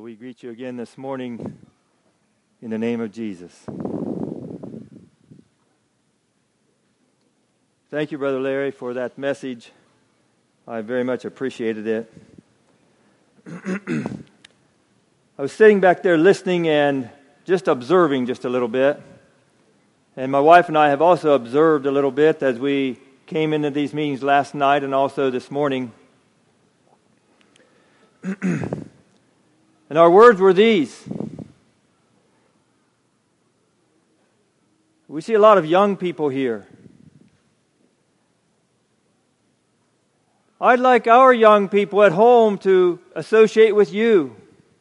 Well, we greet you again this morning in the name of Jesus. Thank you, Brother Larry, for that message. I very much appreciated it. I was sitting back there listening and just observing just a little bit. And my wife and I have also observed a little bit as we came into these meetings last night and also this morning. And our words were these. We see a lot of young people here. I'd like our young people at home to associate with you.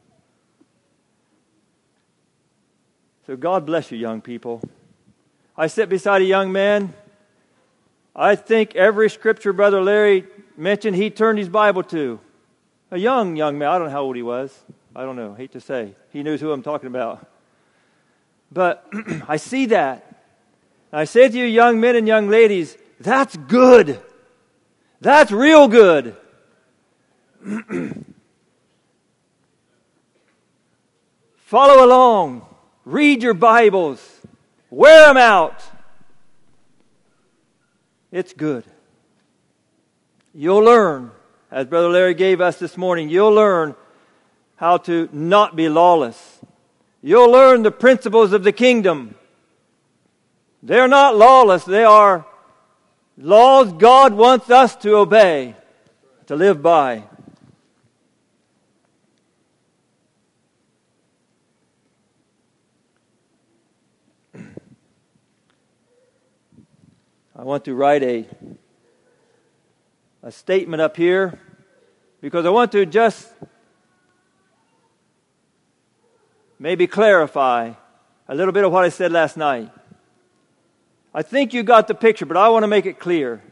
So God bless you, young people. I sit beside a young man. I think every scripture Brother Larry mentioned, he turned his Bible to. A young man. I don't know how old he was. I don't know. Hate to say. He knows who I'm talking about. But I see that. I say to you, young men and young ladies, that's good. That's real good. Follow along. Read your Bibles. Wear them out. It's good. You'll learn, as Brother Larry gave us this morning, you'll learn how to not be lawless. You'll learn the principles of the kingdom. They're not lawless. They are laws God wants us to obey, to live by. I want to write a statement up here because I want to just maybe clarify a little bit of what I said last night. I think you got the picture, but I want to make it clear.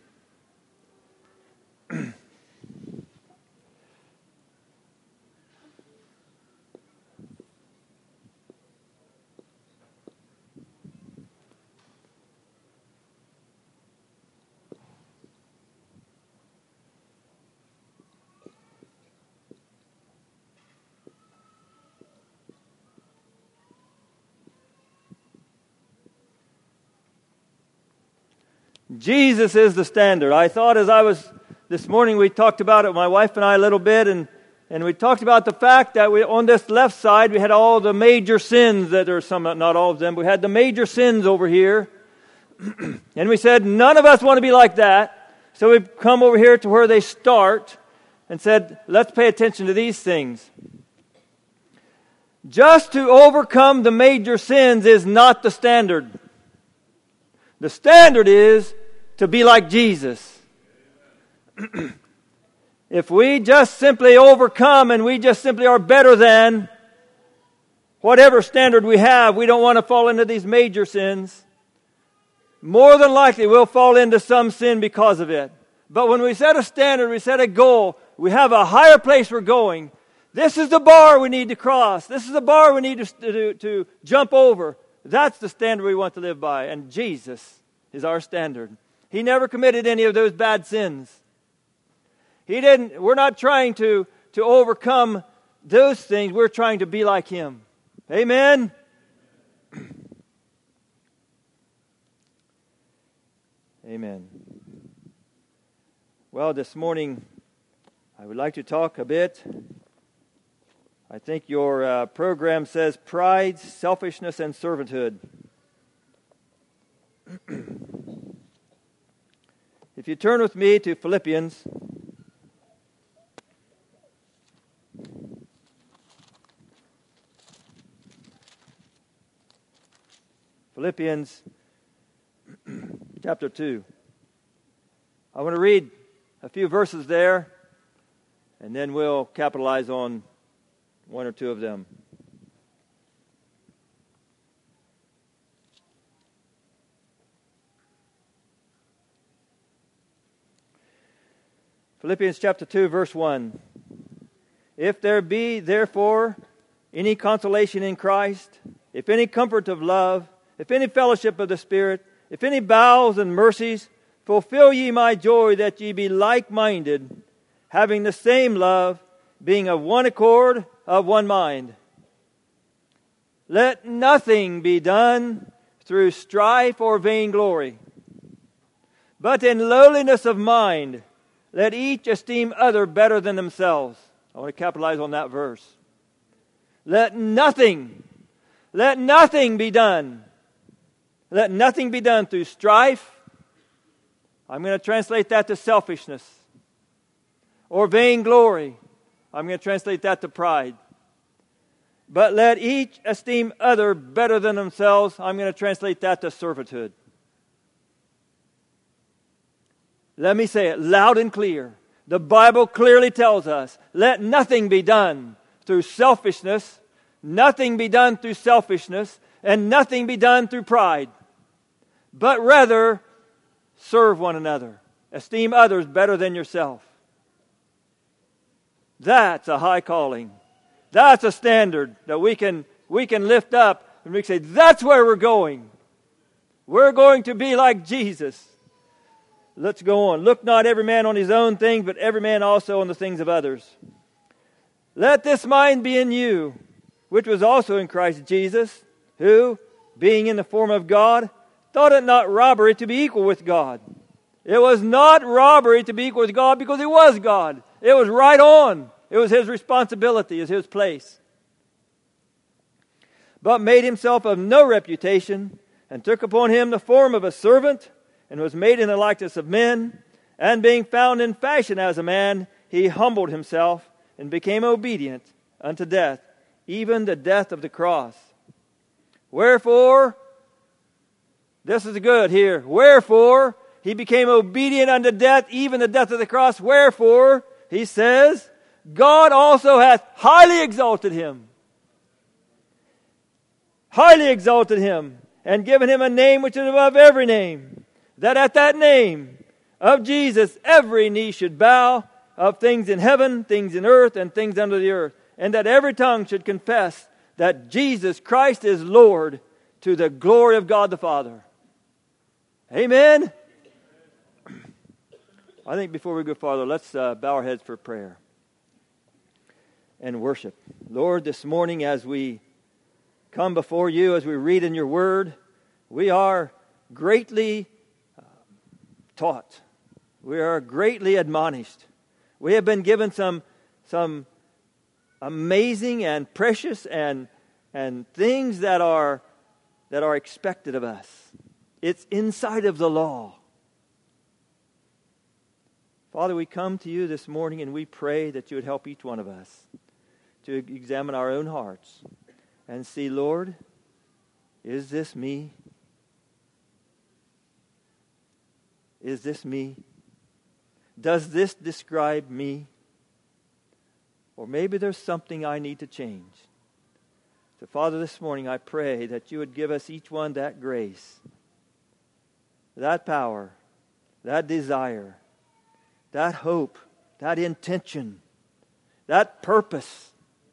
Jesus is the standard. I thought this morning we talked about it, my wife and I, a little bit, and we talked about the fact that on this left side we had all the major sins that are some, not all of them, we had the major sins over here. And we said, none of us want to be like that. So we've come over here to where they start and said, let's pay attention to these things. Just to overcome the major sins is not the standard. The standard is to be like Jesus. If we just simply overcome and we just simply are better than whatever standard we have, we don't want to fall into these major sins. More than likely we'll fall into some sin because of it. But when we set a standard, we set a goal, we have a higher place we're going. This is the bar we need to cross. This is the bar we need to jump over. That's the standard we want to live by. And Jesus is our standard. He never committed any of those bad sins. We're not trying to overcome those things. We're trying to be like Him. Amen? Amen. Well, this morning I would like to talk a bit. I think your program says pride, selfishness, and servanthood. If you turn with me to Philippians, chapter 2. I want to read a few verses there, and then we'll capitalize on one or two of them. Philippians chapter 2, verse 1. If there be therefore any consolation in Christ, if any comfort of love, if any fellowship of the Spirit, if any bowels and mercies, fulfill ye my joy that ye be like-minded, having the same love, being of one accord, of one mind. Let nothing be done through strife or vainglory, but in lowliness of mind, let each esteem other better than themselves. I want to capitalize on that verse. Let nothing be done. Let nothing be done through strife. I'm going to translate that to selfishness. Or vainglory. I'm going to translate that to pride. But let each esteem other better than themselves. I'm going to translate that to servitude. Let me say it loud and clear. The Bible clearly tells us, let nothing be done through selfishness, nothing be done through selfishness, and nothing be done through pride. But rather, serve one another. Esteem others better than yourself. That's a high calling. That's a standard that we can lift up and we can say, that's where we're going. We're going to be like Jesus. Let's go on. Look not every man on his own things, but every man also on the things of others. Let this mind be in you, which was also in Christ Jesus, who, being in the form of God, thought it not robbery to be equal with God. It was not robbery to be equal with God because He was God. It was right on. It was His responsibility, it was His place. But made Himself of no reputation, and took upon Him the form of a servant, and was made in the likeness of men. And being found in fashion as a man, He humbled Himself, and became obedient unto death, even the death of the cross. Wherefore, this is good here. Wherefore, He became obedient unto death, even the death of the cross. Wherefore, He says, God also hath highly exalted Him. Highly exalted Him, and given Him a name which is above every name, that at that name of Jesus every knee should bow, of things in heaven, things in earth, and things under the earth, and that every tongue should confess that Jesus Christ is Lord, to the glory of God the Father. Amen? I think before we go farther, let's bow our heads for prayer and worship. Lord, this morning as we come before You, as we read in Your Word, we are greatly taught. We are greatly admonished. We have been given some amazing and precious and things that are expected of us. It's inside of the law. Father, we come to You this morning and we pray that You would help each one of us to examine our own hearts and see, Lord, is this me? Is this me? Does this describe me? Or maybe there's something I need to change. So, Father, this morning I pray that You would give us each one that grace, that power, that desire, that hope, that intention, that purpose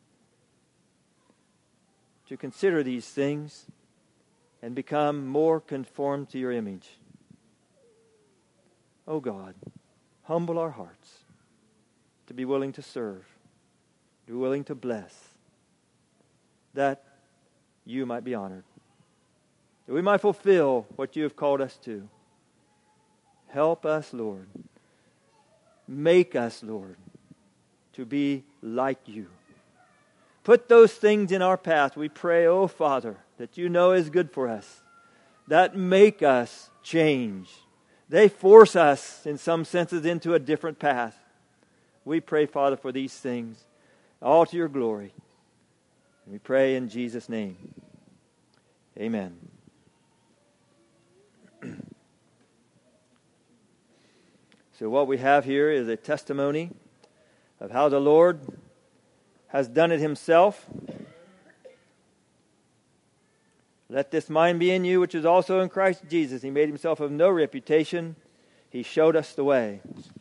to consider these things and become more conformed to Your image. Oh God, humble our hearts to be willing to serve, to be willing to bless, that You might be honored, that we might fulfill what You have called us to. Help us, Lord. Make us, Lord, to be like You. Put those things in our path, we pray, oh Father, that You know is good for us, that make us change. They force us, in some senses, into a different path. We pray, Father, for these things, all to Your glory. And we pray in Jesus' name. Amen. So what we have here is a testimony of how the Lord has done it Himself. Let this mind be in you, which is also in Christ Jesus. He made Himself of no reputation. He showed us the way.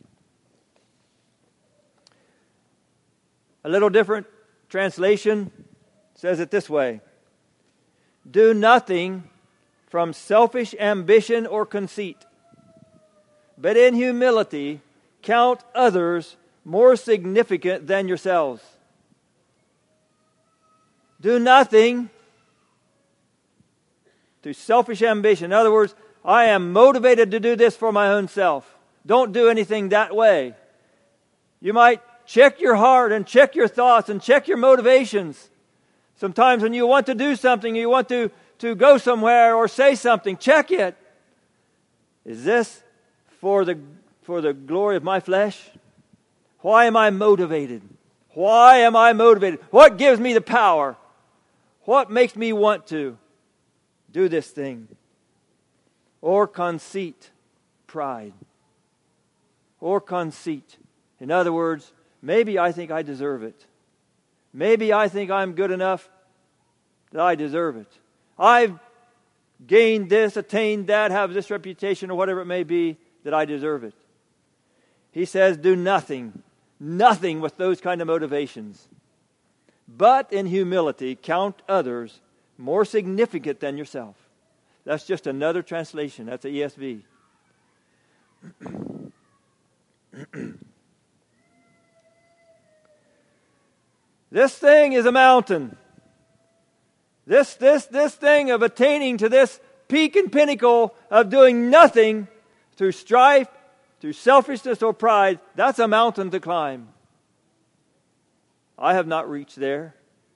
A little different translation says it this way: do nothing from selfish ambition or conceit, but in humility count others more significant than yourselves. Do nothing through selfish ambition. In other words, I am motivated to do this for my own self. Don't do anything that way. You might check your heart and check your thoughts and check your motivations. Sometimes when you want to do something, you want to go somewhere or say something, check it. Is this for the glory of my flesh? Why am I motivated? Why am I motivated? What gives me the power? What makes me want to do this thing? Or conceit, pride. Or conceit. In other words, maybe I think I deserve it. Maybe I think I'm good enough that I deserve it. I've gained this, attained that, have this reputation, or whatever it may be, that I deserve it. He says, do nothing with those kind of motivations. But in humility, count others more significant than yourself. That's just another translation. That's the ESV. This thing is a mountain. This thing of attaining to this peak and pinnacle of doing nothing through strife, through selfishness or pride, that's a mountain to climb. I have not reached there.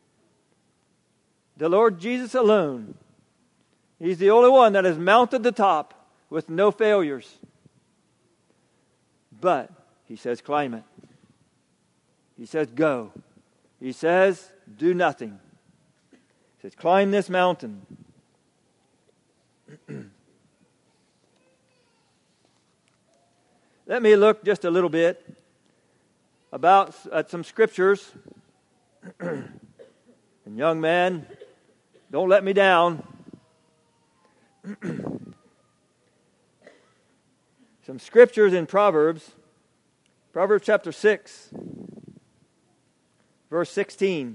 The Lord Jesus alone, He's the only one that has mounted the top with no failures. But He says, climb it. He says, go. He says, do nothing. He says, climb this mountain. Let me look just a little bit at some scriptures. And young man, don't let me down. Some scriptures in Proverbs. Proverbs chapter 6, verse 16.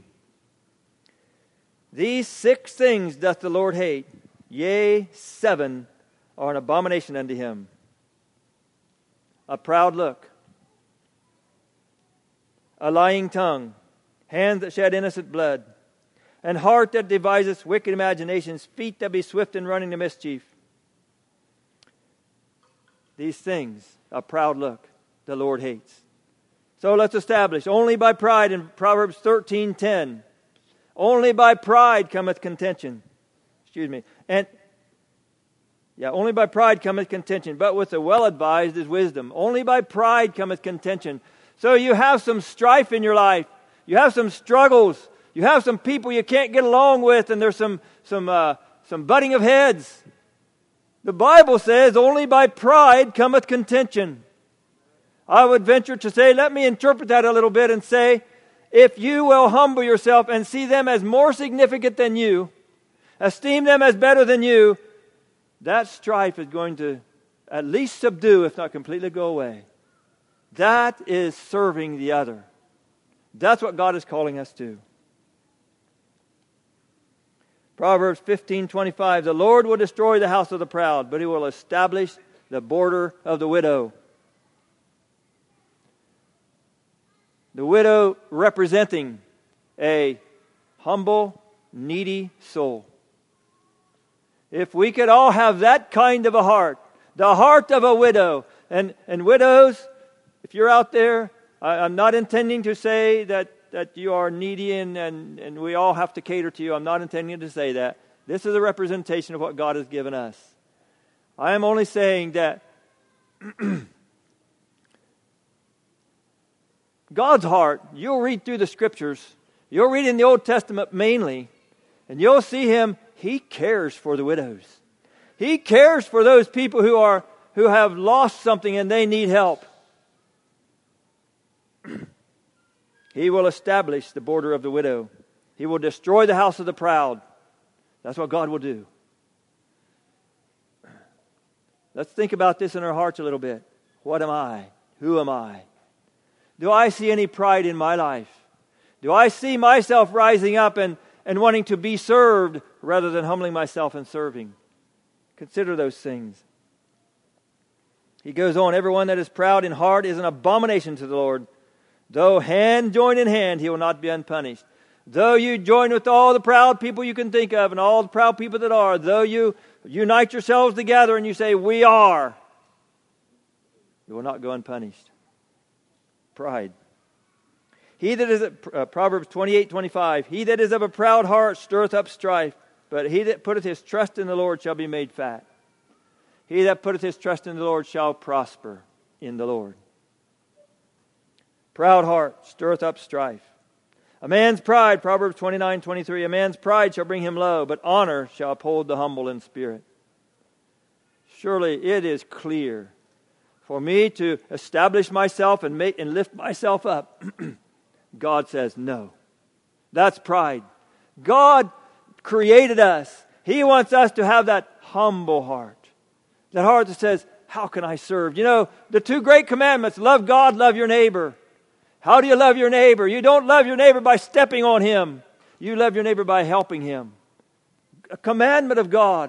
These 6 things doth the Lord hate, yea, 7 are an abomination unto Him. A proud look, a lying tongue, hands that shed innocent blood, and heart that deviseth wicked imaginations, feet that be swift in running to mischief. These things, a proud look, the Lord hates. So let's establish, only by pride in Proverbs 13:10. Only by pride cometh contention. Only by pride cometh contention, but with the well-advised is wisdom. Only by pride cometh contention. So you have some strife in your life. You have some struggles. You have some people you can't get along with, and there's some butting of heads. The Bible says, only by pride cometh contention. I would venture to say, let me interpret that a little bit and say, if you will humble yourself and see them as more significant than you, esteem them as better than you, that strife is going to at least subdue, if not completely go away. That is serving the other. That's what God is calling us to. Proverbs 15:25, the Lord will destroy the house of the proud, but He will establish the border of the widow. The widow representing a humble, needy soul. If we could all have that kind of a heart, the heart of a widow, and widows, if you're out there, I'm not intending to say that you are needy and we all have to cater to you. I'm not intending to say that. This is a representation of what God has given us. I am only saying that God's heart, you'll read through the scriptures, you'll read in the Old Testament mainly, and you'll see Him, He cares for the widows. He cares for those people who have lost something and they need help. He will establish the border of the widow. He will destroy the house of the proud. That's what God will do. Let's think about this in our hearts a little bit. What am I? Who am I? Do I see any pride in my life? Do I see myself rising up and wanting to be served rather than humbling myself and serving? Consider those things. He goes on, everyone that is proud in heart is an abomination to the Lord. Though hand join in hand, he will not be unpunished. Though you join with all the proud people you can think of and all the proud people that are, though you unite yourselves together and you say, we are, you will not go unpunished. Pride. He that is, Proverbs 28:25, he that is of a proud heart stirreth up strife, but he that putteth his trust in the Lord shall be made fat. He that putteth his trust in the Lord shall prosper in the Lord. Proud heart stirreth up strife. A man's pride, Proverbs 29:23, a man's pride shall bring him low, but honor shall uphold the humble in spirit. Surely it is clear for me to establish myself and lift myself up. God says no. That's pride. God created us. He wants us to have that humble heart. That heart that says, how can I serve? You know, the two great commandments, love God, love your neighbor. How do you love your neighbor? You don't love your neighbor by stepping on him. You love your neighbor by helping him. A commandment of God.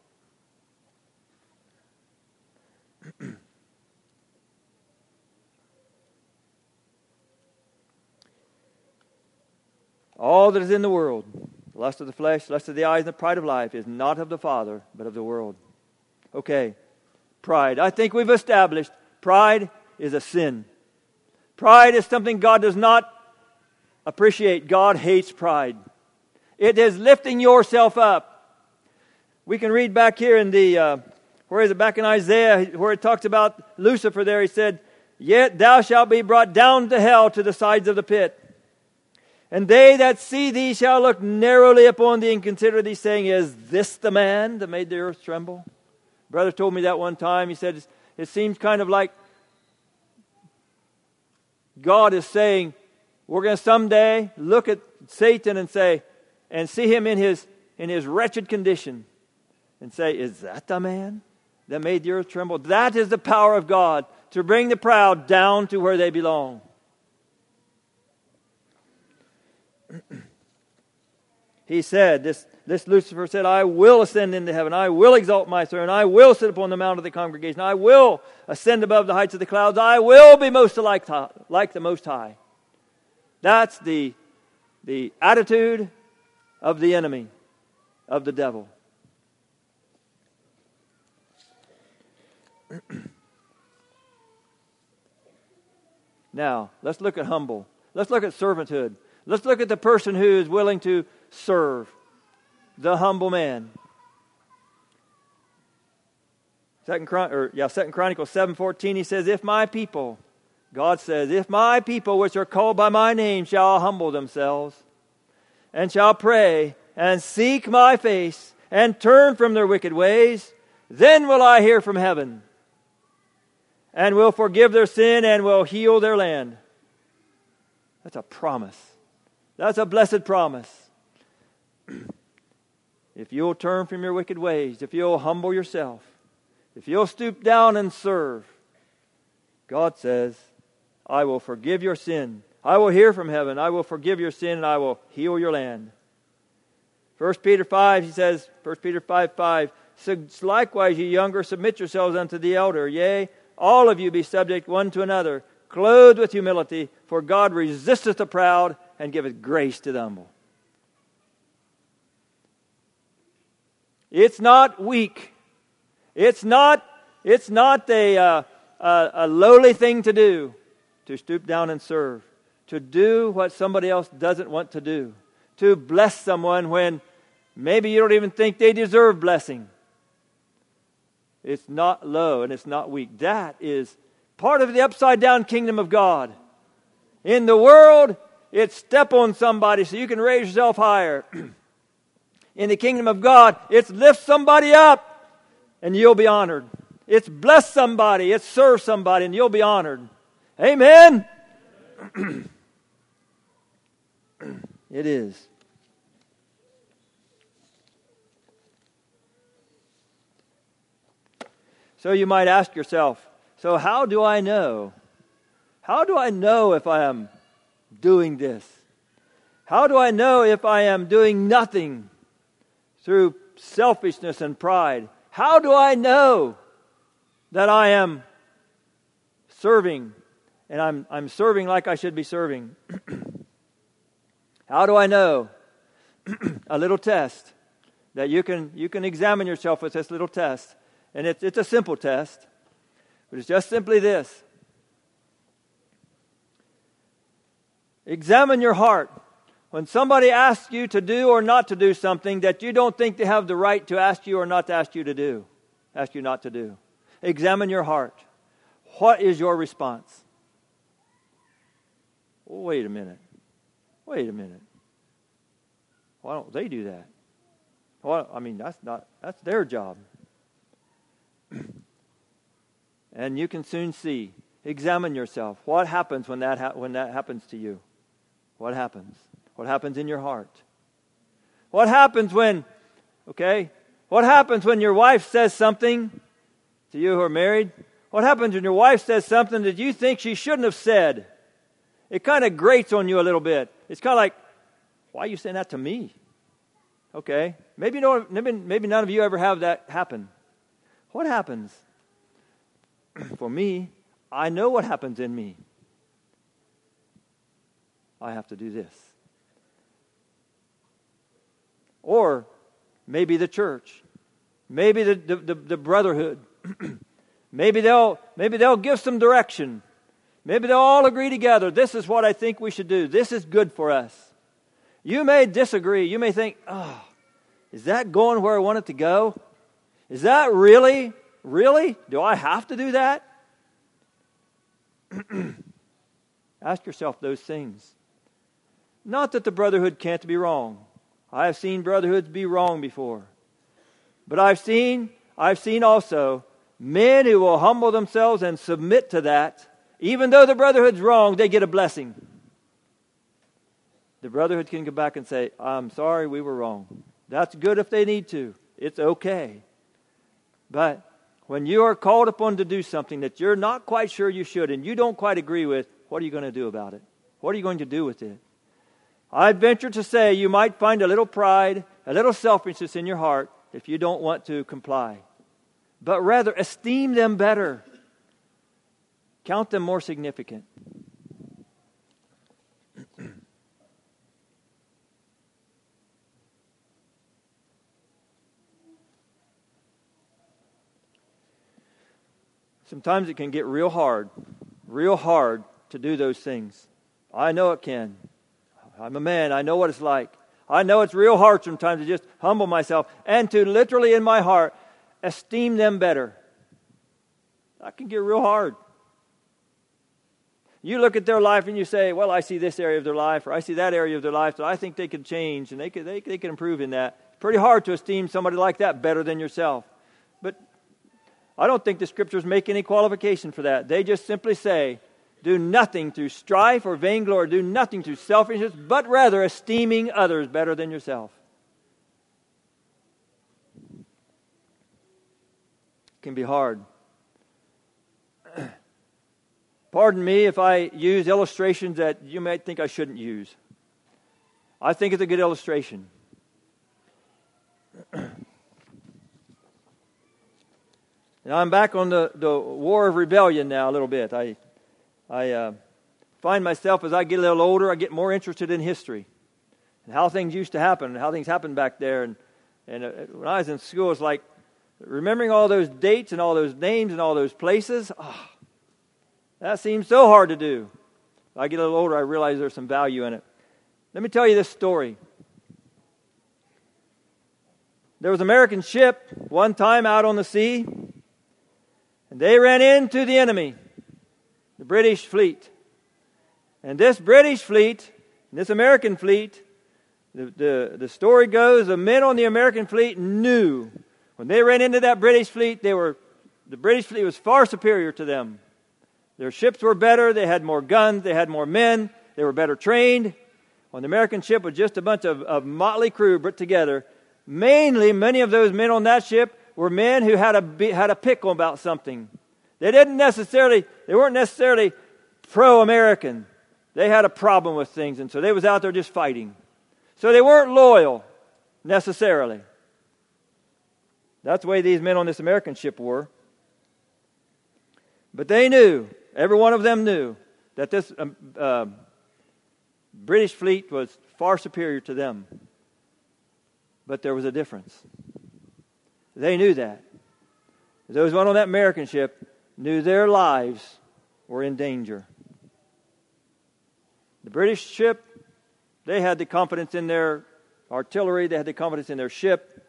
All that is in the world, the lust of the flesh, lust of the eyes, and the pride of life, is not of the Father, but of the world. Okay, pride. I think we've established pride is a sin. Pride is something God does not appreciate. God hates pride. It is lifting yourself up. We can read back here in the, where is it? Back in Isaiah, where it talks about Lucifer there. He said, yet thou shalt be brought down to hell, to the sides of the pit. And they that see thee shall look narrowly upon thee and consider thee, saying, is this the man that made the earth tremble? Brother told me that one time. He said, it seems kind of like God is saying, we're going to someday look at Satan and say, and see him in his wretched condition and say, is that the man that made the earth tremble? That is the power of God to bring the proud down to where they belong. He said, this Lucifer said, I will ascend into heaven. I will exalt my throne. I will sit upon the mount of the congregation. I will ascend above the heights of the clouds. I will be most like the Most High. That's the attitude of the enemy, of the devil. Now, let's look at humble. Let's look at servanthood. Let's look at the person who is willing to serve. The humble man. 2 Chronicles 7:14, he says, if my people, God says, if my people which are called by my name shall humble themselves and shall pray and seek my face and turn from their wicked ways, then will I hear from heaven and will forgive their sin and will heal their land. That's a promise. That's a blessed promise. If you'll turn from your wicked ways, if you'll humble yourself, if you'll stoop down and serve, God says, I will forgive your sin. I will hear from heaven. I will forgive your sin and I will heal your land. 1 Peter 5, he says, 1 Peter 5:5, so likewise ye younger, submit yourselves unto the elder. Yea, all of you be subject one to another, clothed with humility, for God resisteth the proud and giveth grace to the humble. It's not weak. It's not a lowly thing to do, to stoop down and serve, to do what somebody else doesn't want to do, to bless someone when maybe you don't even think they deserve blessing. It's not low and it's not weak. That is part of the upside down kingdom of God. In the world, it's step on somebody so you can raise yourself higher. In the kingdom of God, it's lift somebody up and you'll be honored. It's bless somebody, it's serve somebody and you'll be honored. Amen? It is. So you might ask yourself, so how do I know? How do I know if I am doing this? How do I know if I am doing nothing through selfishness and pride? How do I know that I am serving and I'm serving like I should be serving. How do I know? A little test that you can examine yourself with this little test. And it's a simple test, but it's just simply this. Examine your heart. When somebody asks you to do or not to do something that you don't think they have the right to ask you or not to ask you to do, ask you not to do, examine your heart. What is your response? Oh, wait a minute. Why don't they do that? Well, I mean, that's their job. And you can soon see. Examine yourself. What happens when that happens to you? What happens? What happens in your heart? What happens when your wife says something to you who are married? What happens when your wife says something that you think she shouldn't have said? It kind of grates on you a little bit. It's kind of like, why are you saying that to me? Okay, maybe none of you ever have that happen. What happens? For me, I know what happens in me. I have to do this. Or maybe the church, maybe the brotherhood, maybe they'll give some direction. Maybe they'll all agree together. This is what I think we should do. This is good for us. You may disagree. You may think, oh, is that going where I want it to go? Is that really? Do I have to do that? Ask yourself those things. Not that the brotherhood can't be wrong. I have seen brotherhoods be wrong before. But I've seen also men who will humble themselves and submit to that. Even though the brotherhood's wrong, they get a blessing. The brotherhood can go back and say, I'm sorry, we were wrong. That's good if they need to. It's okay. But when you are called upon to do something that you're not quite sure you should and you don't quite agree with, what are you going to do about it? What are you going to do with it? I'd venture to say you might find a little pride, a little selfishness in your heart if you don't want to comply. But rather, esteem them better. Count them more significant. Sometimes it can get real hard to do those things. I know it can. I'm a man. I know what it's like. I know it's real hard sometimes to just humble myself and to literally in my heart esteem them better. That can get real hard. You look at their life and you say, well, I see this area of their life or I see that area of their life that I think they could change and they could improve in that. It's pretty hard to esteem somebody like that better than yourself. But I don't think the Scriptures make any qualification for that. They just simply say, do nothing through strife or vainglory, do nothing through selfishness, but rather esteeming others better than yourself. It can be hard. Pardon me if I use illustrations that you might think I shouldn't use. I think it's a good illustration. Now I'm back on the war of rebellion now a little bit. I find myself as I get a little older, I get more interested in history and how things used to happen and how things happened back there. And when I was in school, it's like remembering all those dates and all those names and all those places. Oh, that seems so hard to do. As I get a little older, I realize there's some value in it. Let me tell you this story. There was an American ship one time out on the sea, and they ran into the enemy, the British fleet. And this British fleet, this American fleet, the story goes, the men on the American fleet knew when they ran into that British fleet, the British fleet was far superior to them. Their ships were better, they had more guns, they had more men, they were better trained. On the American ship was just a bunch of motley crew put together. Mainly, many of those men on that ship were men who had a pickle about something. They weren't necessarily pro-American. They had a problem with things, and so they was out there just fighting. So they weren't loyal, necessarily. That's the way these men on this American ship were. But they knew, every one of them knew, that this British fleet was far superior to them. But there was a difference. They knew that. Those on that American ship knew their lives were in danger. The British ship, they had the confidence in their artillery, they had the confidence in their ship.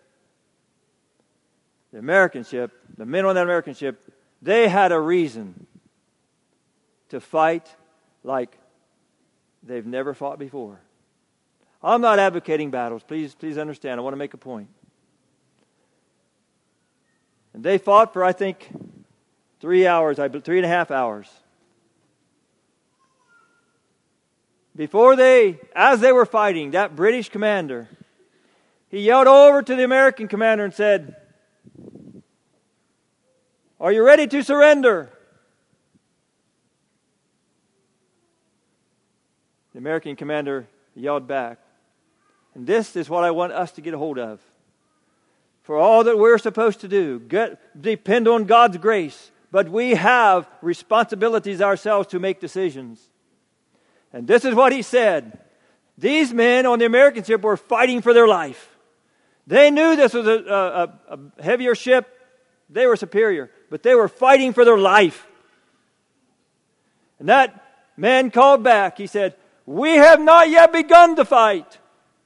The American ship, the men on that American ship, they had a reason to fight like they've never fought before. I'm not advocating battles. Please understand. I want to make a point. And they fought for, I think, 3.5 hours. As they were fighting, that British commander, he yelled over to the American commander and said, "Are you ready to surrender?" The American commander yelled back. And this is what I want us to get a hold of. For all that we're supposed to do, depend on God's grace. But we have responsibilities ourselves to make decisions. And this is what he said. These men on the American ship were fighting for their life. They knew this was a heavier ship. They were superior. But they were fighting for their life. And that man called back. He said, "We have not yet begun to fight."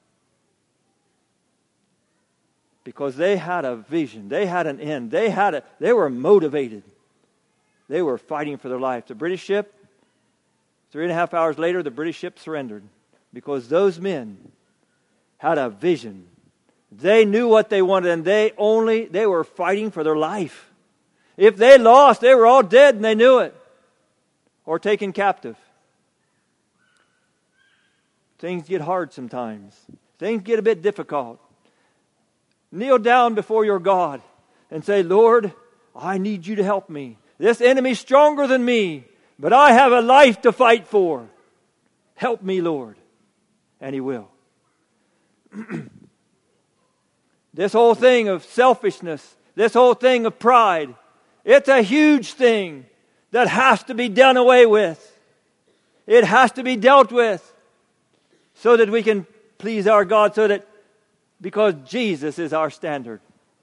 Because they had a vision. They had an end. They were motivated. They were fighting for their life. The British ship, 3.5 hours later, the British ship surrendered. Because those men had a vision. They knew what they wanted, and they were fighting for their life. If they lost, they were all dead, and they knew it. Or taken captive. Things get hard sometimes. Things get a bit difficult. Kneel down before your God and say, "Lord, I need you to help me. This enemy's stronger than me, but I have a life to fight for. Help me, Lord." And He will. This whole thing of selfishness, this whole thing of pride, it's a huge thing that has to be done away with. It has to be dealt with so that we can please our God, because Jesus is our standard.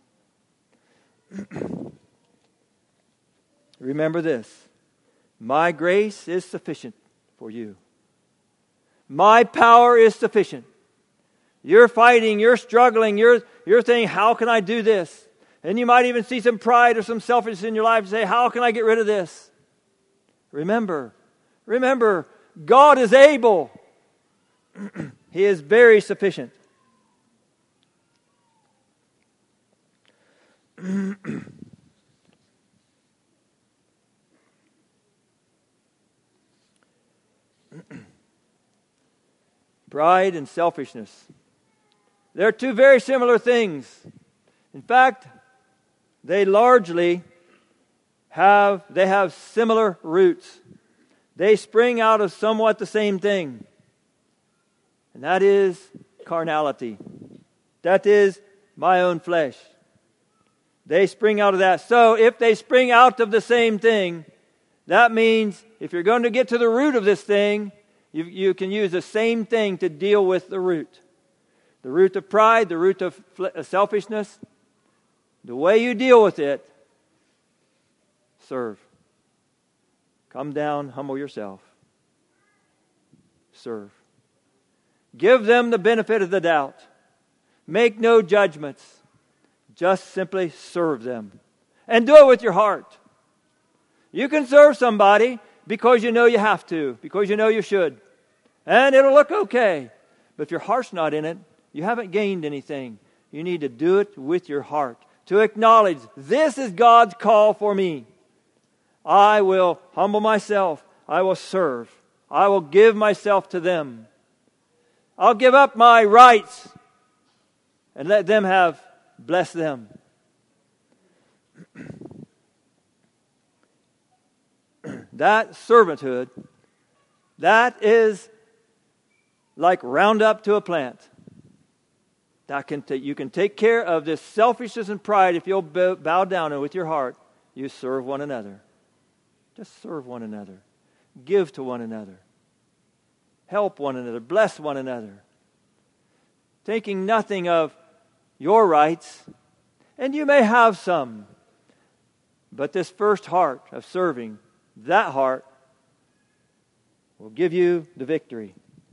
Remember this. My grace is sufficient for you. My power is sufficient. You're fighting, you're struggling, you're thinking, "How can I do this?" And you might even see some pride or some selfishness in your life and say, "How can I get rid of this?" Remember, God is able. He is very sufficient. Pride and selfishness. They're two very similar things. In fact, they largely have similar roots. They spring out of somewhat the same thing. And that is carnality. That is my own flesh. They spring out of that. So if they spring out of the same thing, that means if you're going to get to the root of this thing, you can use the same thing to deal with the root. The root of pride, the root of selfishness. The way you deal with it, serve. Come down, humble yourself. Serve. Give them the benefit of the doubt. Make no judgments. Just simply serve them. And do it with your heart. You can serve somebody because you know you have to, because you know you should. And it'll look okay. But if your heart's not in it, you haven't gained anything. You need to do it with your heart. To acknowledge, this is God's call for me. I will humble myself. I will serve. I will give myself to them. I'll give up my rights and let them bless them. That servanthood, that is like Roundup to a plant. You can take care of this selfishness and pride if you'll bow down and with your heart, you serve one another. Just serve one another. give to one another, help one another, bless one another, thinking nothing of your rights, and you may have some, but this first heart of serving, that heart will give you the victory.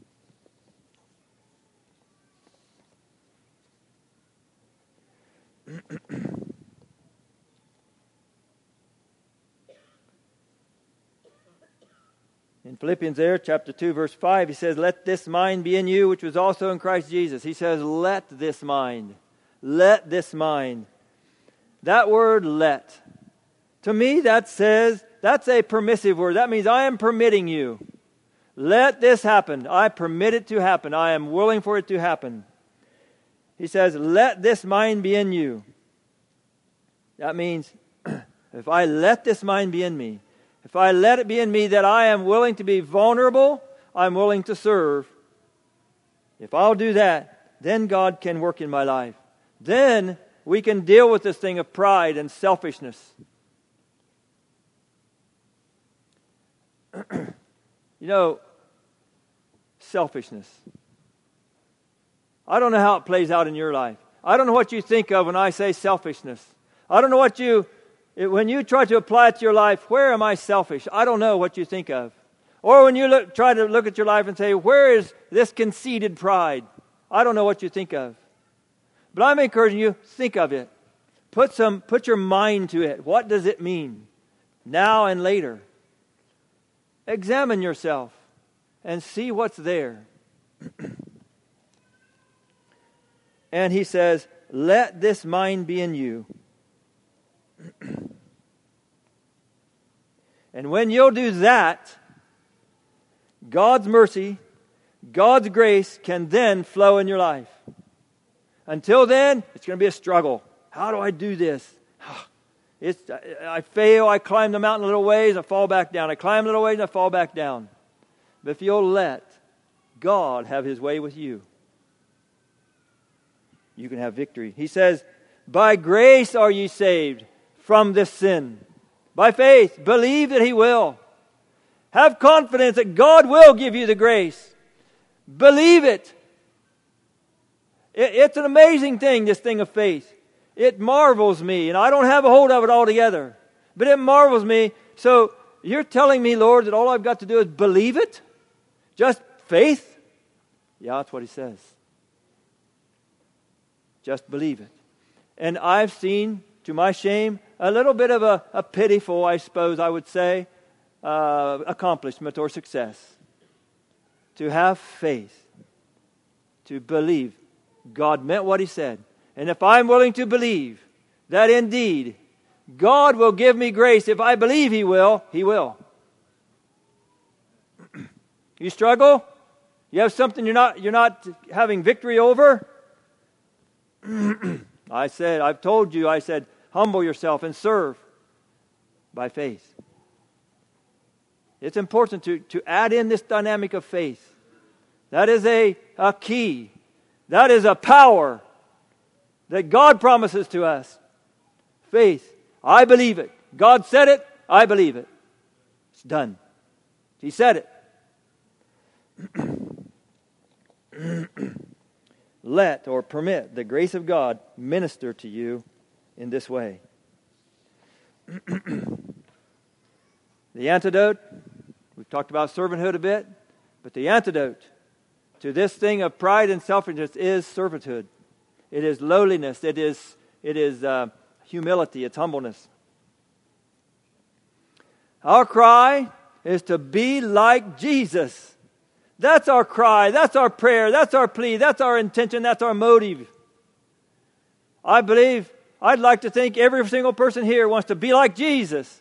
In Philippians there, chapter 2, verse 5, he says, let this mind be in you, which was also in Christ Jesus. He says, let this mind. Let this mind. That word, let. To me, that says, that's a permissive word. That means I am permitting you. Let this happen. I permit it to happen. I am willing for it to happen. He says, let this mind be in you. That means, if I let this mind be in me, if I let it be in me that I am willing to be vulnerable, I'm willing to serve. If I'll do that, then God can work in my life. Then we can deal with this thing of pride and selfishness. You know, selfishness. I don't know how it plays out in your life. I don't know what you think of when I say selfishness. I don't know what when you try to apply it to your life, where am I selfish? I don't know what you think of. Or when you try to look at your life and say, where is this conceited pride? I don't know what you think of. But I'm encouraging you, think of it. Put your mind to it. What does it mean? Now and later. Examine yourself and see what's there. And he says, let this mind be in you. And when you'll do that, God's mercy, God's grace can then flow in your life. Until then, it's going to be a struggle. How do I do this? I fail, I climb the mountain a little ways, I fall back down. I climb a little ways, I fall back down. But if you'll let God have His way with you, you can have victory. He says, by grace are ye saved from this sin. By faith, believe that He will. Have confidence that God will give you the grace. Believe it. It's an amazing thing, this thing of faith. It marvels me, and I don't have a hold of it altogether. But it marvels me. So you're telling me, Lord, that all I've got to do is believe it? Just faith? Yeah, that's what He says. Just believe it. And I've seen, to my shame, a little bit of a pitiful, I suppose I would say, accomplishment or success. To have faith. To believe God meant what He said. And if I'm willing to believe that indeed God will give me grace, if I believe He will, He will. You struggle? You have something you're not having victory over? I've told you, I said, humble yourself and serve by faith. It's important to add in this dynamic of faith. That is a key. That is a power that God promises to us. Faith. I believe it. God said it. I believe it. It's done. He said it. Let or permit the grace of God minister to you in this way. The antidote, we've talked about servanthood a bit, but the antidote to this thing of pride and selfishness is servanthood. It is lowliness. It is humility. It's humbleness. Our cry is to be like Jesus. That's our cry. That's our prayer. That's our plea. That's our intention. That's our motive. I believe, I'd like to think every single person here wants to be like Jesus.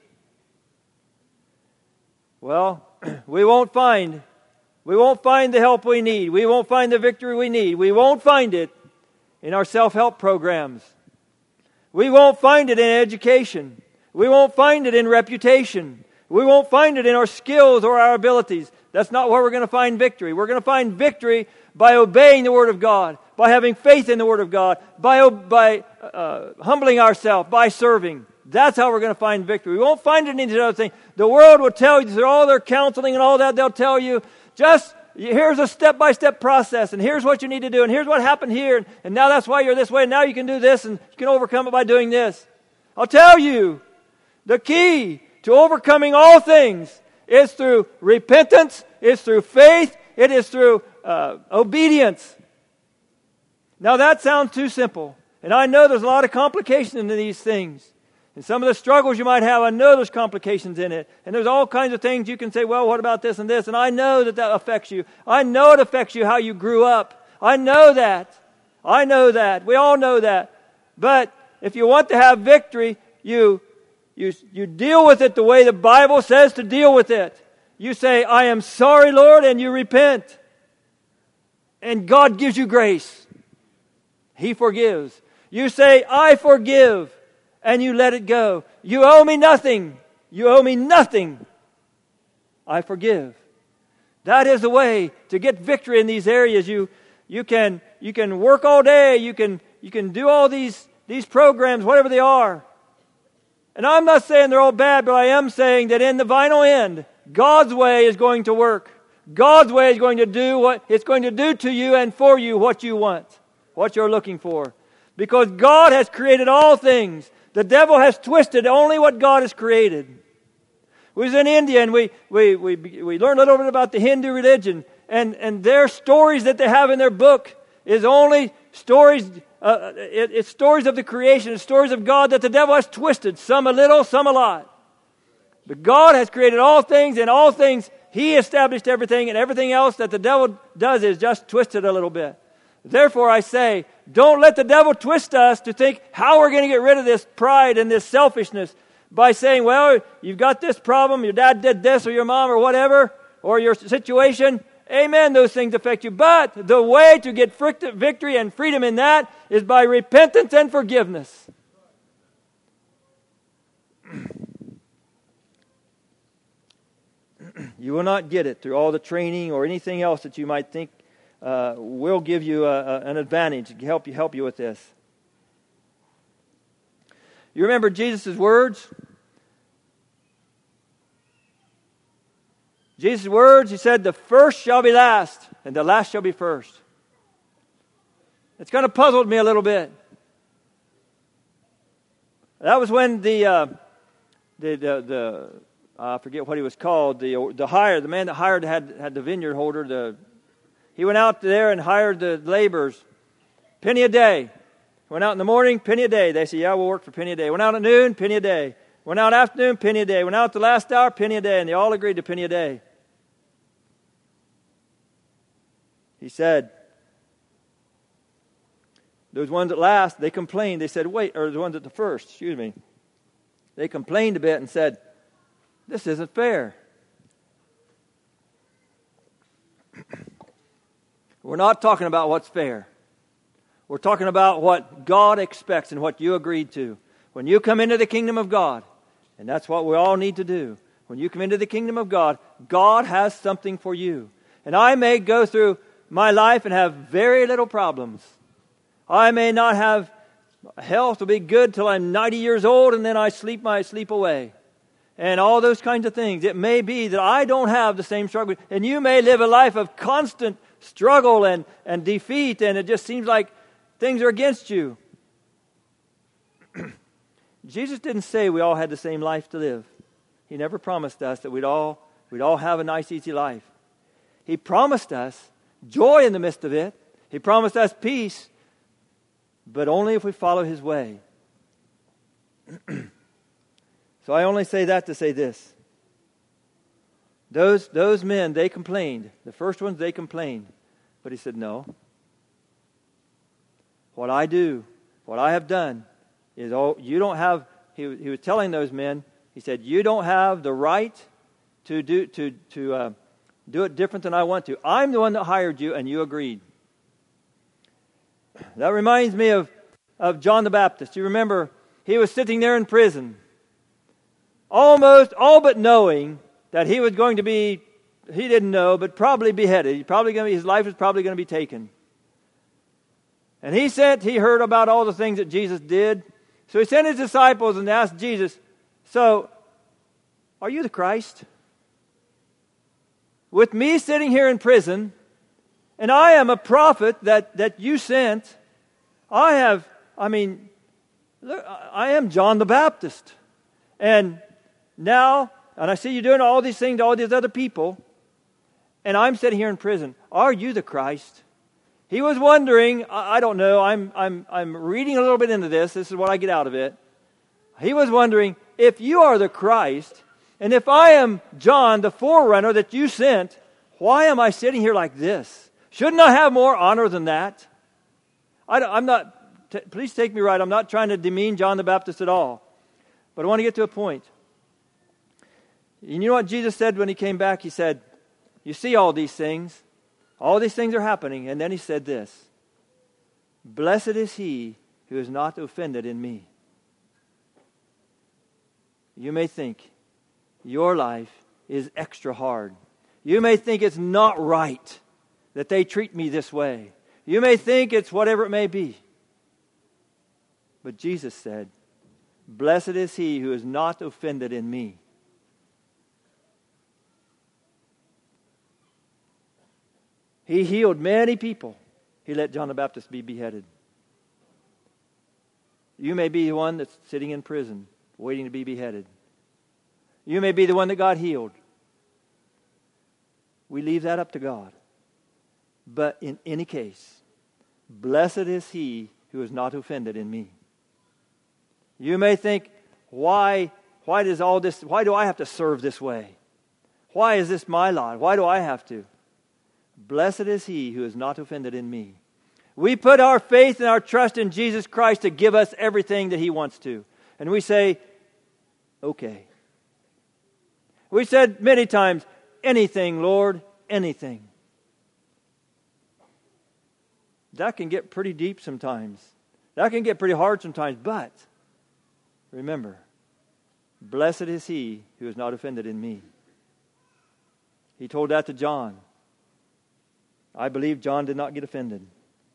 Well, we won't find the help we need. We won't find the victory we need. We won't find it in our self-help programs. We won't find it in education. We won't find it in reputation. We won't find it in our skills or our abilities. That's not where we're going to find victory. We're going to find victory by obeying the Word of God, by having faith in the Word of God, by humbling ourselves, by serving. That's how we're going to find victory. We won't find it in these other things. The world will tell you through all their counseling and all that, they'll tell you, here's a step-by-step process, and here's what you need to do, and here's what happened here, and now that's why you're this way, and now you can do this, and you can overcome it by doing this. I'll tell you, the key to overcoming all things is through repentance, it's through faith, it is through obedience. Now that sounds too simple, and I know there's a lot of complications into these things. And some of the struggles you might have, I know there's complications in it. And there's all kinds of things you can say, well, what about this and this? And I know that affects you. I know it affects you how you grew up. I know that. I know that. We all know that. But if you want to have victory, you deal with it the way the Bible says to deal with it. You say, I am sorry, Lord, and you repent. And God gives you grace. He forgives. You say, I forgive. And you let it go. You owe me nothing. You owe me nothing. I forgive. That is the way to get victory in these areas. You can work all day. You can do all these programs, whatever they are. And I'm not saying they're all bad, but I am saying that in the final end, God's way is going to work. God's way is going to do what it's going to do to you and for you what you want, what you're looking for. Because God has created all things. The devil has twisted only what God has created. We was in India and we learned a little bit about the Hindu religion, and their stories that they have in their book is only stories. It's stories of the creation, it's stories of God that the devil has twisted, some a little, some a lot. But God has created all things, and all things He established everything, and everything else that the devil does is just twisted a little bit. Therefore, I say, don't let the devil twist us to think how we're going to get rid of this pride and this selfishness by saying, well, you've got this problem, your dad did this, or your mom, or whatever, or your situation. Amen, those things affect you. But the way to get victory and freedom in that is by repentance and forgiveness. You will not get it through all the training or anything else that you might think will give you an advantage, help you with this. You remember Jesus' words? Jesus' words, He said, the first shall be last, and the last shall be first. It's kind of puzzled me a little bit. That was when the I forget what he was called, the man that hired had the vineyard holder, he went out there and hired the laborers, penny a day. Went out in the morning, penny a day. They said, yeah, we'll work for penny a day. Went out at noon, penny a day. Went out afternoon, penny a day. Went out the last hour, penny a day. And they all agreed to penny a day. He said, those ones at last, they complained. They said, or the ones at the first, they complained a bit and said, this isn't fair. We're not talking about what's fair. We're talking about what God expects and what you agreed to. When you come into the kingdom of God, and that's what we all need to do. When you come into the kingdom of God, God has something for you. And I may go through my life and have very little problems. I may not have health will be good till I'm 90 years old, and then I sleep away. And all those kinds of things. It may be that I don't have the same struggle. And you may live a life of constant struggle and defeat, and it just seems like things are against you. Jesus didn't say we all had the same life to live. He never promised us that we'd all have a nice, easy life. He promised us joy in the midst of it. He promised us peace, but only if we follow His way. So I only say that to say this. Those men, they complained. The first ones, they complained. But He said, no. What I do, what I have done, is you don't have, he was telling those men, He said, you don't have the right to do it different than I want to. I'm the one that hired you, and you agreed. That reminds me of John the Baptist. You remember, he was sitting there in prison, almost all but knowing that he was going to be, he didn't know, but probably beheaded. His life was probably going to be taken. And he heard about all the things that Jesus did, So he sent his disciples and asked Jesus, so, are you the Christ? With me sitting here in prison, and I am a prophet that you sent, I am John the Baptist. And now, and I see you doing all these things to all these other people, and I'm sitting here in prison. Are you the Christ? He was wondering, I don't know, I'm reading a little bit into this. This is what I get out of it. He was wondering, if you are the Christ, and if I am John, the forerunner that you sent, why am I sitting here like this? Shouldn't I have more honor than that? Please take me right. I'm not trying to demean John the Baptist at all. But I want to get to a point. You know what Jesus said when he came back? He said, you see all these things. All these things are happening. And then he said this, blessed is he who is not offended in me. You may think your life is extra hard. You may think it's not right that they treat me this way. You may think it's whatever it may be. But Jesus said, blessed is he who is not offended in me. He healed many people. He let John the Baptist be beheaded. You may be the one that's sitting in prison, waiting to be beheaded. You may be the one that got healed. We leave that up to God. But in any case, blessed is he who is not offended in me. You may think, why do I have to serve this way? Why is this my lot? Why do I have to? Blessed is he who is not offended in me. We put our faith and our trust in Jesus Christ to give us everything that he wants to. And we say, okay. We said many times, anything, Lord, anything. That can get pretty deep sometimes. That can get pretty hard sometimes. But remember, blessed is he who is not offended in me. He told that to John. I believe John did not get offended.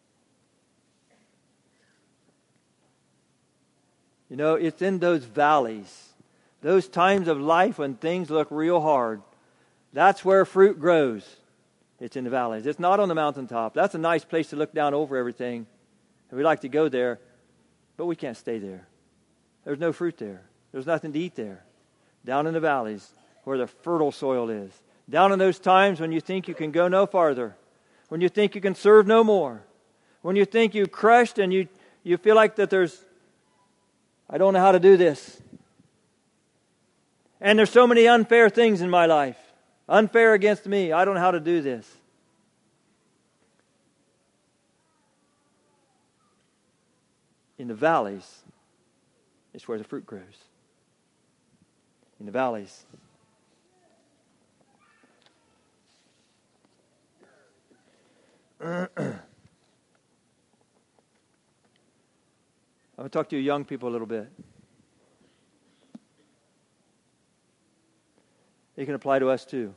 You know, it's in those valleys, those times of life when things look real hard. That's where fruit grows. It's in the valleys. It's not on the mountaintop. That's a nice place to look down over everything. And we like to go there, but we can't stay there. There's no fruit there. There's nothing to eat there. Down in the valleys where the fertile soil is. Down in those times when you think you can go no farther. When you think you can serve no more. When you think you've crushed and you feel like that I don't know how to do this. And there's so many unfair things in my life. Unfair against me. I don't know how to do this. In the valleys, it's where the fruit grows. In the valleys. I'm going to talk to you young people a little bit. It can apply to us too.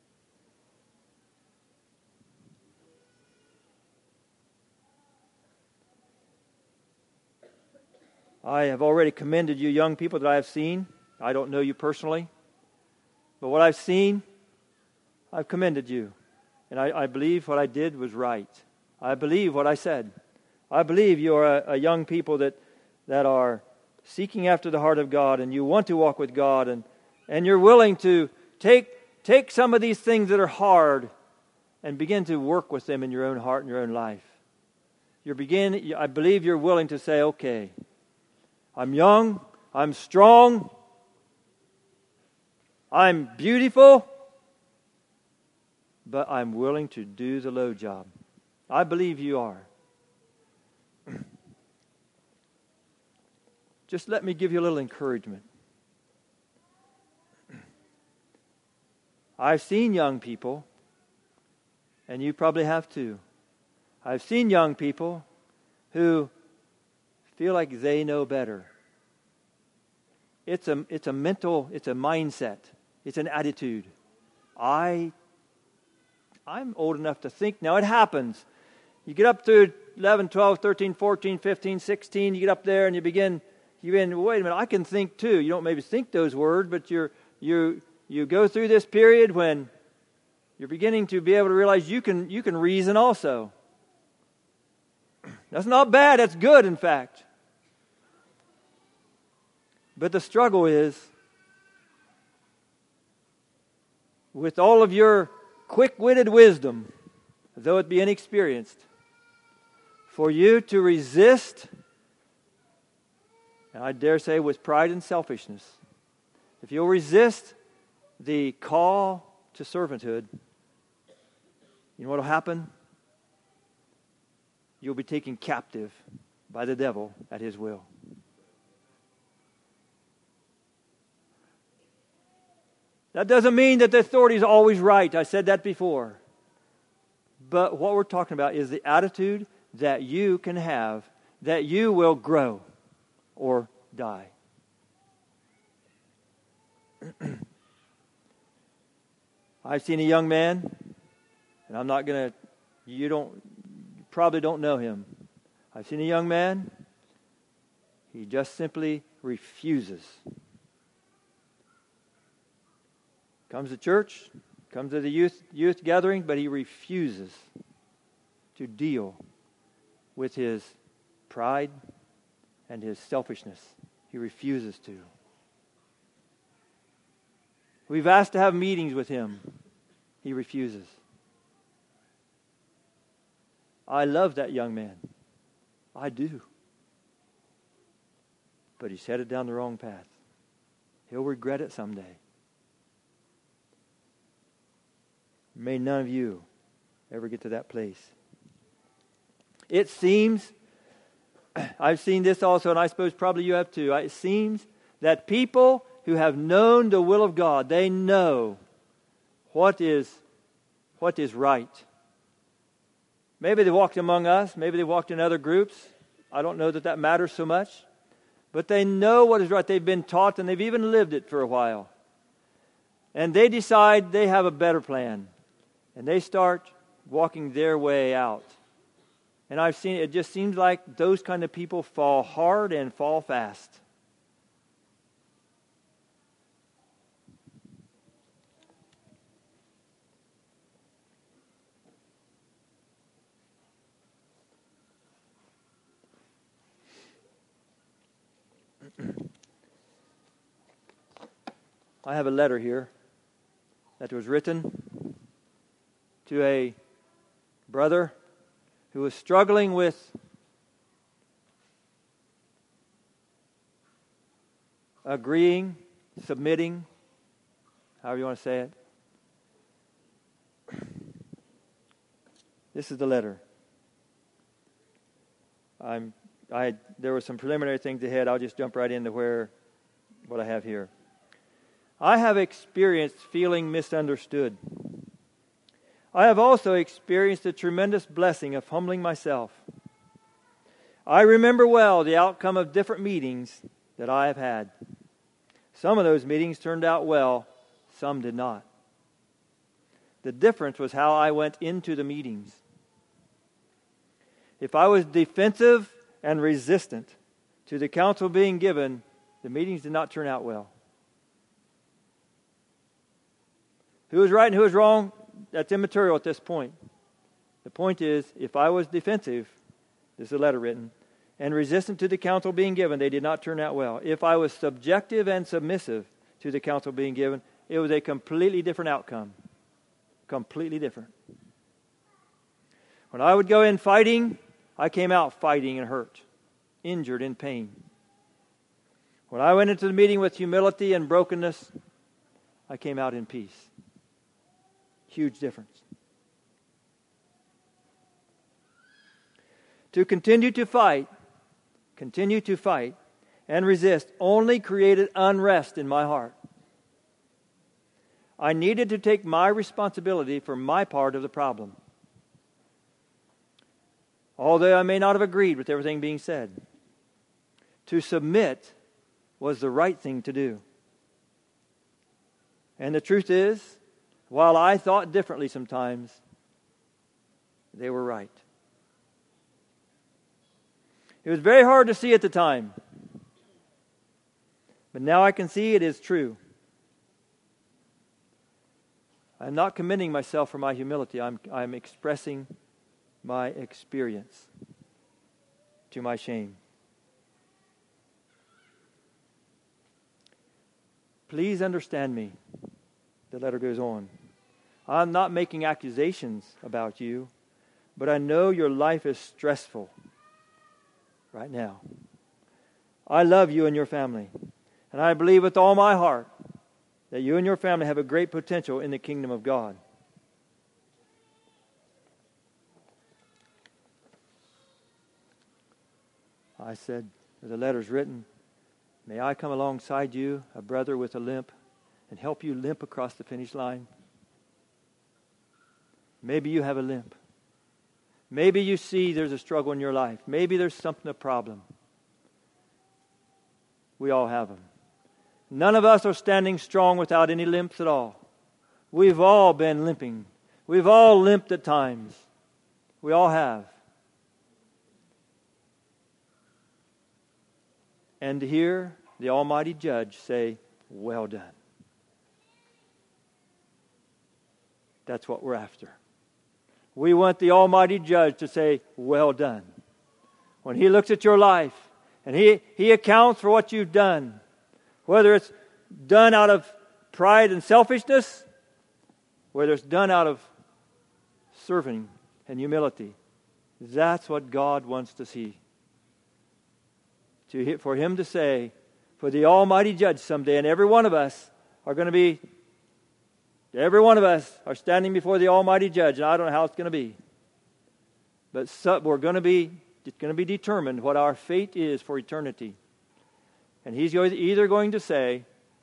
I have already commended you young people that I have seen. I don't know you personally. But what I've seen, I've commended you. And I believe what I did was right. I believe what I said. I believe you are a young people that are seeking after the heart of God, and you want to walk with God, and you're willing to take some of these things that are hard and begin to work with them in your own heart and your own life. I believe you're willing to say, okay, I'm young, I'm strong, I'm beautiful, but I'm willing to do the low job. I believe you are. Just let me give you a little encouragement. I've seen young people, and you probably have too. I've seen young people who feel like they know better. It's a mindset. It's an attitude. I'm old enough to think now. It happens. You get up to 11, 12, 13, 14, 15, 16. You get up there and you begin wait a minute, I can think too. You don't maybe think those words, but you go through this period when you're beginning to be able to realize you can reason also. That's not bad, that's good in fact. But the struggle is, with all of your quick-witted wisdom, though it be inexperienced, for you to resist, and I dare say with pride and selfishness, if you'll resist the call to servanthood, you know what will happen? You'll be taken captive by the devil at his will. That doesn't mean that the authority is always right. I said that before. But what we're talking about is the attitude that you can have, that you will grow or die. I've seen a young man, and I'm not going to, you probably don't know him. I've seen a young man, he just simply refuses. Comes to church, comes to the youth gathering, but he refuses to deal with his pride and his selfishness. He refuses to. We've asked to have meetings with him. He refuses. I love that young man. I do. But he's headed down the wrong path. He'll regret it someday. May none of you ever get to that place. It seems, I've seen this also, and I suppose probably you have too. It seems that people who have known the will of God, they know what is right. Maybe they walked among us. Maybe they walked in other groups. I don't know that matters so much. But they know what is right. They've been taught and they've even lived it for a while. And they decide they have a better plan. And they start walking their way out. And I've seen it just seems like those kind of people fall hard and fall fast. I have a letter here that was written to a brother who was struggling with agreeing, submitting, however you want to say it. This is the letter. There were some preliminary things ahead. I'll just jump right into what I have here. I have experienced feeling misunderstood. I have also experienced the tremendous blessing of humbling myself. I remember well the outcome of different meetings that I have had. Some of those meetings turned out well, some did not. The difference was how I went into the meetings. If I was defensive and resistant to the counsel being given, the meetings did not turn out well. Who was right and who was wrong? That's immaterial at this point. The point is, if I was defensive, this is a letter written, and resistant to the counsel being given, they did not turn out well. If I was subjective and submissive to the counsel being given, it was a completely different outcome. Completely different. When I would go in fighting, I came out fighting and hurt, injured, in pain. When I went into the meeting with humility and brokenness, I came out in peace. Huge difference. To continue to fight and resist only created unrest in my heart. I needed to take my responsibility for my part of the problem. Although I may not have agreed with everything being said, to submit was the right thing to do. And the truth is, while I thought differently sometimes, they were right. It was very hard to see at the time. But now I can see it is true. I'm not commending myself for my humility. I'm expressing my experience to my shame. Please understand me. The letter goes on. I'm not making accusations about you, but I know your life is stressful right now. I love you and your family, and I believe with all my heart that you and your family have a great potential in the kingdom of God. I said, as the letter's written, may I come alongside you, a brother with a limp, and help you limp across the finish line. Maybe you have a limp. Maybe you see there's a struggle in your life. Maybe there's something, a problem. We all have them. None of us are standing strong without any limps at all. We've all been limping. We've all limped at times. We all have. And to hear the Almighty Judge say, well done. That's what we're after. We want the Almighty Judge to say, well done. When He looks at your life and He accounts for what you've done, whether it's done out of pride and selfishness, whether it's done out of serving and humility, that's what God wants to see. For Him to say, for the Almighty Judge someday, and every one of us are standing before the Almighty Judge, and I don't know how it's going to be. But it's going to be determined what our fate is for eternity. And He's either going to say,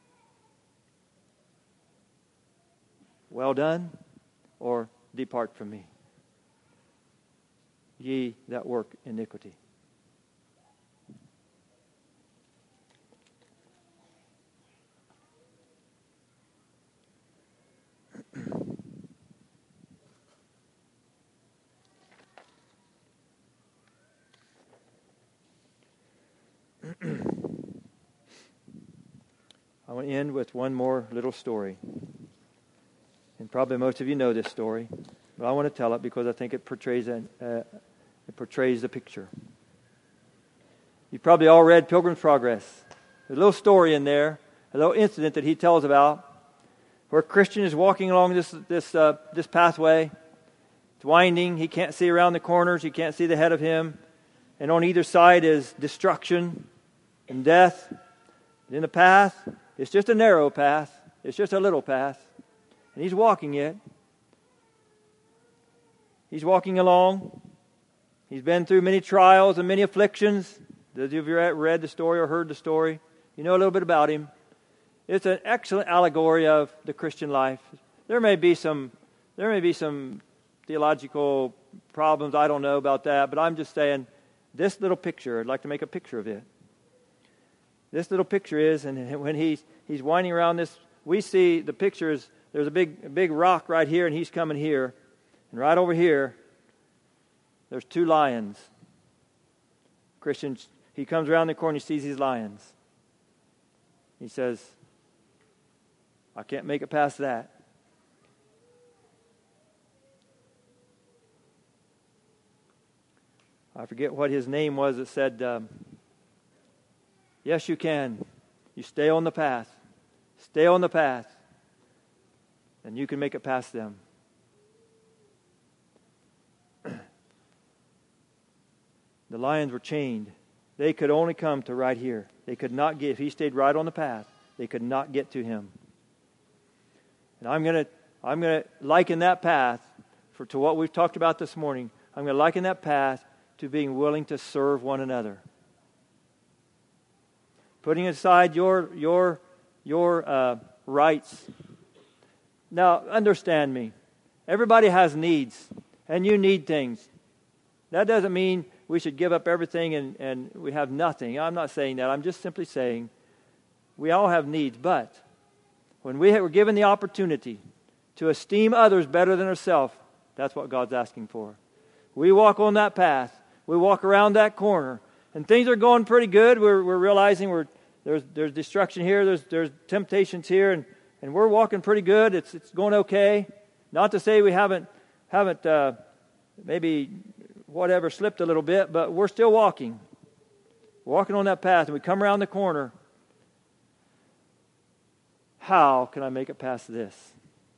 well done, or depart from me, ye that work iniquity. I want to end with one more little story. And probably most of you know this story, but I want to tell it because I think it portrays the picture. You've probably all read Pilgrim's Progress. There's a little story in there, a little incident that he tells about, where a Christian is walking along this pathway. It's winding. He can't see around the corners. He can't see the head of him. And on either side is destruction and death. In the path, it's just a narrow path. It's just a little path. And he's walking it. He's walking along. He's been through many trials and many afflictions. Those of you who have read the story or heard the story, you know a little bit about him. It's an excellent allegory of the Christian life. There may be some theological problems. I don't know about that, but I'm just saying this little picture. I'd like to make a picture of it. This little picture is, and when he's winding around this, we see the picture is there's a big rock right here, and he's coming here, and right over here, there's two lions. Christians, he comes around the corner, he sees these lions. He says, I can't make it past that. I forget what his name was that said, yes, you can. You stay on the path. Stay on the path. And you can make it past them. The lions were chained. They could only come to right here. They could not get, if he stayed right on the path, they could not get to him. And I'm going to liken that path to what we've talked about this morning. I'm going to liken that path to being willing to serve one another. Putting aside your rights. Now, understand me. Everybody has needs, and you need things. That doesn't mean we should give up everything and we have nothing. I'm not saying that. I'm just simply saying we all have needs. But when we were given the opportunity to esteem others better than ourselves, that's what God's asking for. We walk on that path. We walk around that corner. And things are going pretty good. We're realizing we're There's destruction here. There's temptations here, and we're walking pretty good. It's going okay. Not to say we haven't maybe whatever slipped a little bit, but we're still walking on that path. And we come around the corner. How can I make it past this?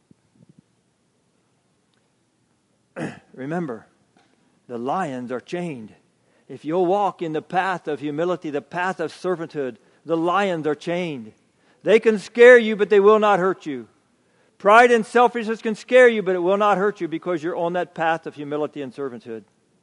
Remember, the lions are chained. If you'll walk in the path of humility, the path of servanthood, the lions are chained. They can scare you, but they will not hurt you. Pride and selfishness can scare you, but it will not hurt you because you're on that path of humility and servanthood.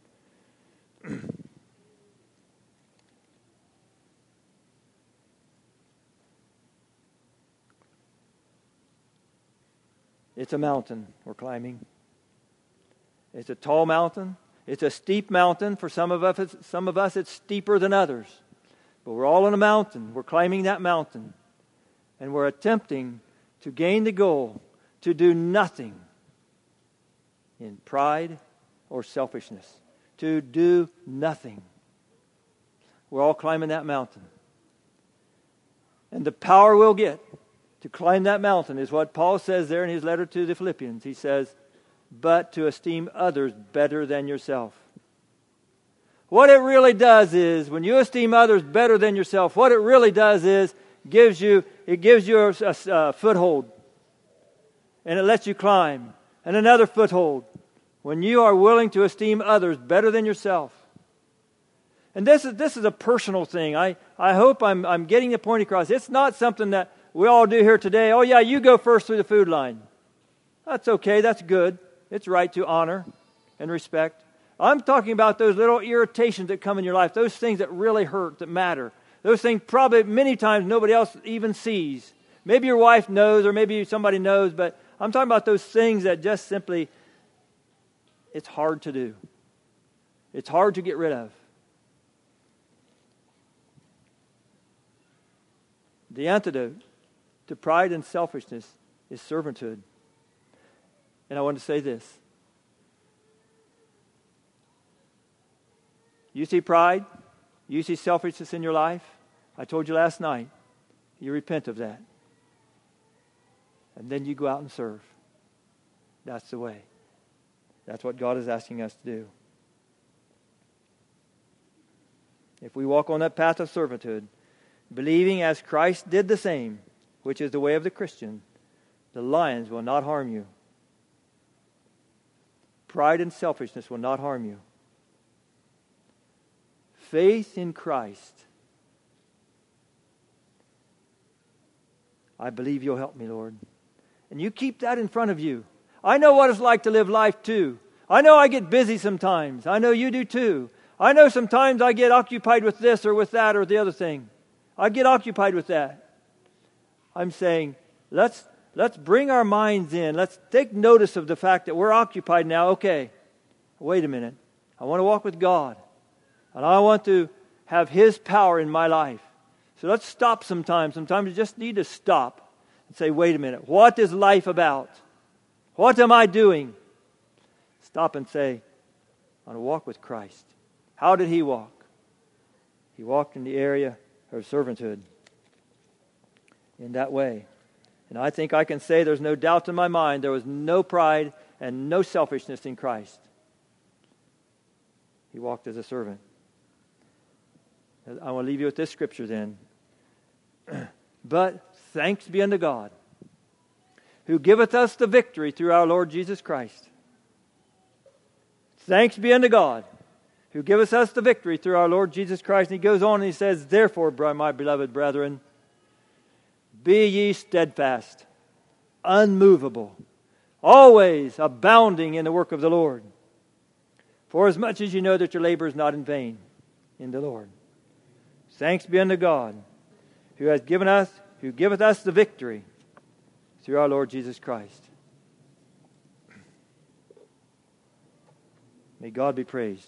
It's a mountain we're climbing. It's a tall mountain. It's a steep mountain. For some of us, it's steeper than others. But we're all on a mountain. We're climbing that mountain. And we're attempting to gain the goal to do nothing in pride or selfishness. To do nothing. We're all climbing that mountain. And the power we'll get to climb that mountain is what Paul says there in his letter to the Philippians. He says, but to esteem others better than yourself. What it really does is, when you esteem others better than yourself, what it really does is, it gives you a foothold. And it lets you climb. And another foothold. When you are willing to esteem others better than yourself. And this is a personal thing. I hope I'm getting the point across. It's not something that we all do here today. Oh yeah, you go first through the food line. That's okay, that's good. It's right to honor and respect. I'm talking about those little irritations that come in your life, those things that really hurt, that matter. Those things probably many times nobody else even sees. Maybe your wife knows or maybe somebody knows, but I'm talking about those things that just simply, it's hard to do. It's hard to get rid of. The antidote to pride and selfishness is servanthood. And I want to say this. You see pride, you see selfishness in your life, I told you last night, you repent of that. And then you go out and serve. That's the way. That's what God is asking us to do. If we walk on that path of servanthood, believing as Christ did the same, which is the way of the Christian, the lions will not harm you. Pride and selfishness will not harm you. Faith in Christ. I believe you'll help me, Lord. And you keep that in front of you. I know what it's like to live life too. I know I get busy sometimes. I know you do too. I know sometimes I get occupied with this or with that or the other thing. I get occupied with that. I'm saying, let's bring our minds in. Let's take notice of the fact that we're occupied now. Okay, wait a minute. I want to walk with God. And I want to have His power in my life. So let's stop sometimes. Sometimes you just need to stop and say, wait a minute. What is life about? What am I doing? Stop and say, I want to walk with Christ. How did He walk? He walked in the area of servanthood. In that way. And I think I can say there's no doubt in my mind there was no pride and no selfishness in Christ. He walked as a servant. I want to leave you with this scripture then. But thanks be unto God, who giveth us the victory through our Lord Jesus Christ. Thanks be unto God, who giveth us the victory through our Lord Jesus Christ. And he goes on and he says, therefore, my beloved brethren, be ye steadfast, unmovable, always abounding in the work of the Lord. For as much as you know that your labor is not in vain in the Lord. Thanks be unto God, who giveth us the victory through our Lord Jesus Christ. May God be praised.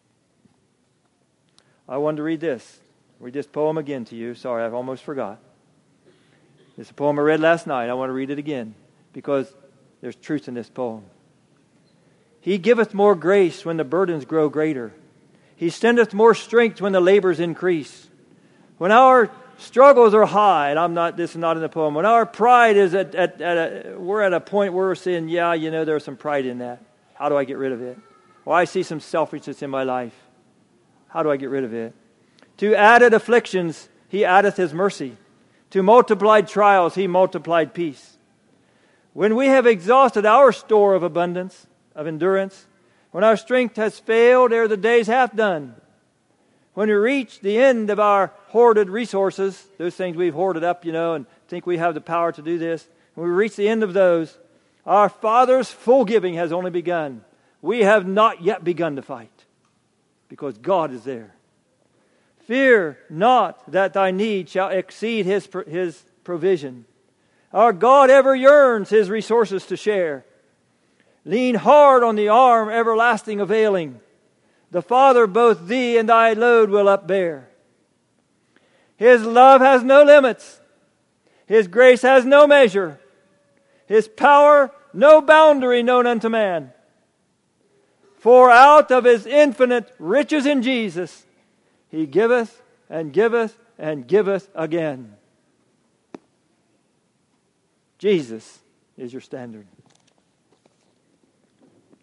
I wanted to read this. Read this poem again to you. Sorry, I've almost forgot. It's a poem I read last night. I want to read it again because there's truth in this poem. He giveth more grace when the burdens grow greater. He sendeth more strength when the labors increase. When our struggles are high, and this is not in the poem. When our pride is we're at a point where we're saying, yeah, there's some pride in that. How do I get rid of it? Well, I see some selfishness in my life. How do I get rid of it? To added afflictions, he addeth his mercy. To multiplied trials, he multiplied peace. When we have exhausted our store of abundance, of endurance, when our strength has failed ere the day's half done, when we reach the end of our hoarded resources, those things we've hoarded up, and think we have the power to do this, when we reach the end of those, our Father's full giving has only begun. We have not yet begun to fight, because God is there. Fear not that thy need shall exceed his provision. Our God ever yearns his resources to share. Lean hard on the arm everlasting availing. The Father both thee and thy load will upbear. His love has no limits. His grace has no measure. His power no boundary known unto man. For out of his infinite riches in Jesus, he giveth and giveth and giveth again. Jesus is your standard.